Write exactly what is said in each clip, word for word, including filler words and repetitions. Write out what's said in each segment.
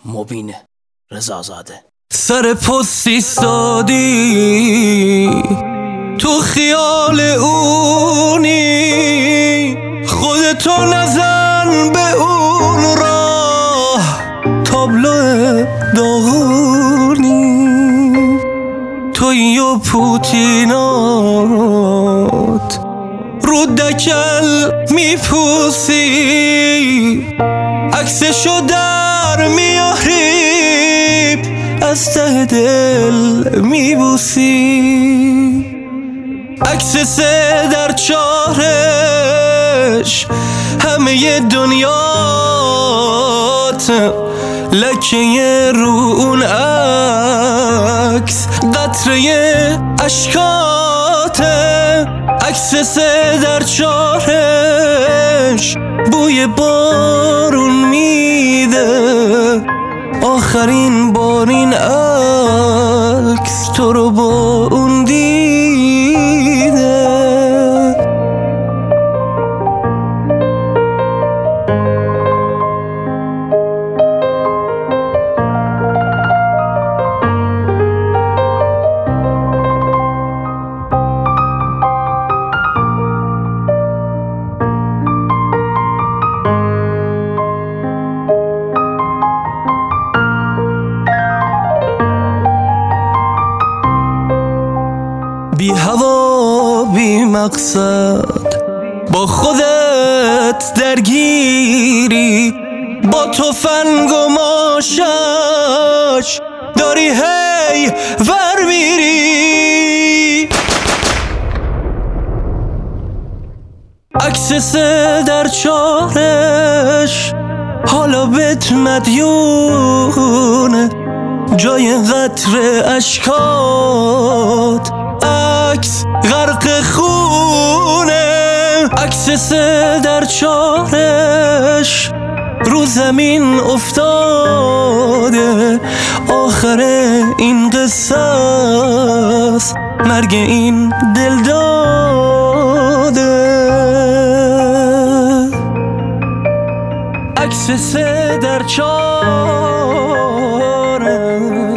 مبین رضازاده. سر پست ایستادی تو خیال اونی، خودتو نزن به اون راه، تابلو داغونی توی و پوتینات رو دکل میپوسی، عکسشو در میاری از ته دل میبوسی، عکس سه در چارش همه دنیات، لکه رو اون عکس قطره اشکاته، عکس سه در چارش بوی بارون میده، آخرین بار این عکس تو رو با اون دیده. بی هوا بی مقصد با خودت درگیری، با تفنگ و ماشش داری هی ور میری، عکس سه در چارش حالا بهت مدیونه، جای قطره اشکات عکس غرق خونه، عکس سه در چارش رو زمین افتاده، آخر این قصه است مرگ این دل داده، عکس سه در چارش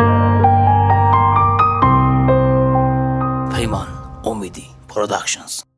پیمان امیدی پروداکشنز.